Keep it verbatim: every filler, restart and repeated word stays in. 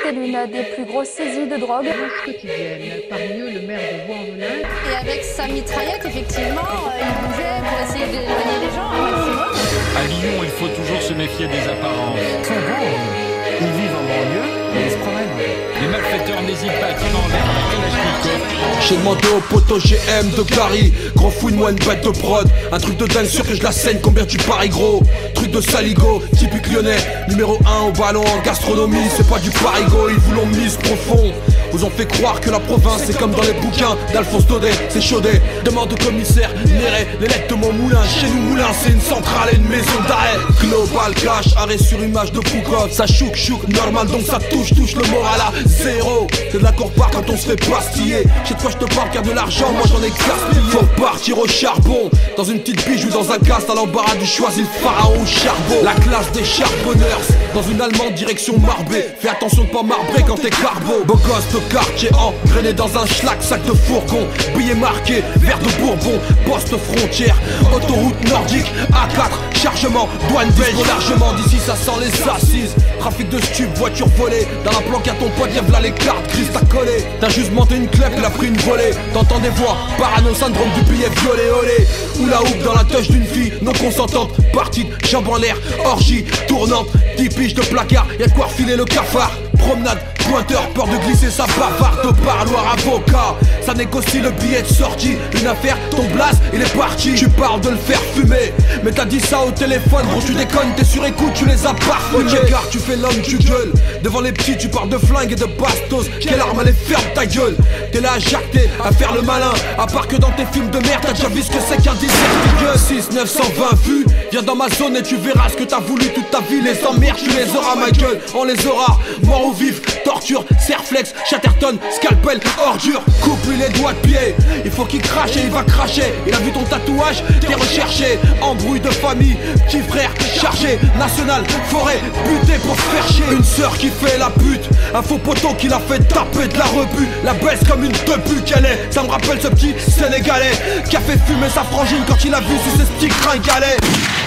fait l'une des plus grosses saisies de drogue. Quotidienne, parmi eux le maire de Vaux-en-Velin. Et avec sa mitraillette, effectivement, euh, il bougeait pour essayer d'éloigner les gens un maximum. À Lyon, il faut toujours se méfier des apparences. Souvent, ils vivent en banlieue et ils se promènent. Les malfaiteurs n'hésitent pas à tirer en l'air un kalachnikov. J'ai demandé au poteau G M de Gary. Gros fouine-moi une bête de prod. Un truc de dingue sûr que je la saigne. Combien tu paries gros? Truc de saligo, typique lyonnais. Numéro un au ballon en gastronomie. C'est pas du parigo, ils vous l'ont mise profond. Vous ont fait croire que la province c'est comme dans les bouquins d'Alphonse Daudet, c'est chaudé. Demande au commissaire Néré, les lettres de mon moulin. Chez nous moulin c'est une centrale et une maison d'arrêt. Global cash, arrêt sur image de Poukov. Ça chouk chouk, normal donc ça touche, touche le moral à zéro. C'est de la part quand on se fait pastiller. Chez toi je te parle car de l'argent, moi j'en ai gaspillé. Faut partir au charbon, dans une petite biche ou dans un casse. À l'embarras du choisi le pharaon au charbon. La classe des charbonneurs, dans une allemande direction Marbé. Fais attention de pas marbrer quand t'es carbo. Beau gosse de quartier engrainé dans un schlag, sac de fourgon. Billet marqué, verre de Bourbon. Poste frontière, autoroute nordique A quatre, chargement, douane belge. Largement d'ici ça sent les assises. Trafic de stup, voiture volée. Dans la planque à ton poids, y'a v'là les cartes grises t'as collé. T'as juste monté une clef, il a pris une volée. T'entends des voix, parano, syndrome du billet violet olé. Ou la houppe dans la touche d'une fille non consentante. Partie de jambes en l'air, orgie tournante. dix piges de placard, y'a de quoi refiler le cafard. Promenade, pointeur, peur de glisser sa bavarde. Parloir avocat, ça négocie le billet de sortie. Une affaire, ton blase, il est parti. Tu parles de le faire fumer, mais t'as dit ça au téléphone. Bon tu déconnes, t'es sur écoute, tu les as pas fumés. Ok car tu fais l'homme, tu gueules. Devant les petits tu parles de flingue et de bastos. Quelle arme elle est ferme ta gueule. T'es là à jacter, à faire le malin. À part que dans tes films de merde, t'as déjà vu ce que c'est qu'un dix-sept six neuf cent vingt vues. Viens dans ma zone et tu verras ce que t'as voulu toute ta vie. Les emmerdes, tu les auras ma gueule. On les aura, mort ou vif, torture, serflex, chatterton, scalpel, ordure. Coupe-lui les doigts de pied, il faut qu'il crache et il va cracher. Il a vu ton tatouage, t'es recherché. Embrouille de famille, petit frère chargé. National, forêt, buté pour se faire chier. Une sœur qui fait la pute, un faux poteau qui l'a fait taper de la rebut. La baisse comme une tepu qu'elle est. Ça me rappelle ce petit Sénégalais qui a fait fumer sa frangine quand il a vu sur ses petits gringalets.